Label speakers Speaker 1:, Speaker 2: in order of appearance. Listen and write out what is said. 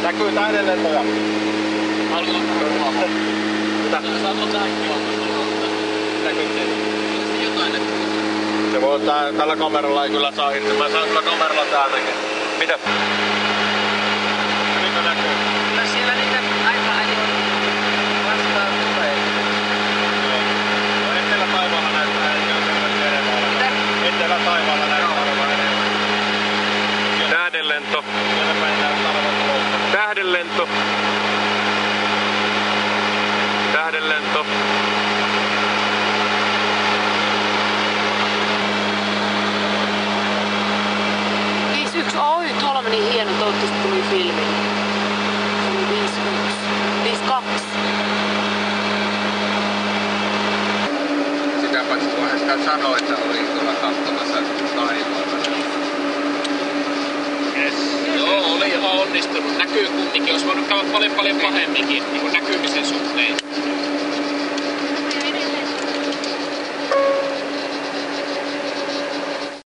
Speaker 1: Näkyy tähden lentoja. Mitä? Näkyykö jotain näkyy? Se voi tällä kameralla ei kyllä saa irti. Mä saan kyllä kameralla täältäkin. Mitä? Mitä näkyy?
Speaker 2: Kyllä siellä niitä aika ajoin vastaan tulee.
Speaker 1: No etelä taivaalla näyttää selvästi enemmän.
Speaker 2: Mitä?
Speaker 1: Etelä taivaalla näyttää olevan enemmän.
Speaker 3: Tähdenlento.
Speaker 1: Siellä päin näyttää olevan tulossa.
Speaker 3: Tähdenlento. Tähdenlento.
Speaker 2: Yksi Oy, tuolla meni hieno, toivottavasti tuli filmi. Se oli 51. 52.
Speaker 1: Sitä paitsi voihan sanoa, että oli tuolla katsomassa taivaalla. Yes.
Speaker 4: Joo, oli ihan onnistunut. Näkyy kumminkin. Olisi voinut käydä paljon pahemminkin niin näkymisen suhteen.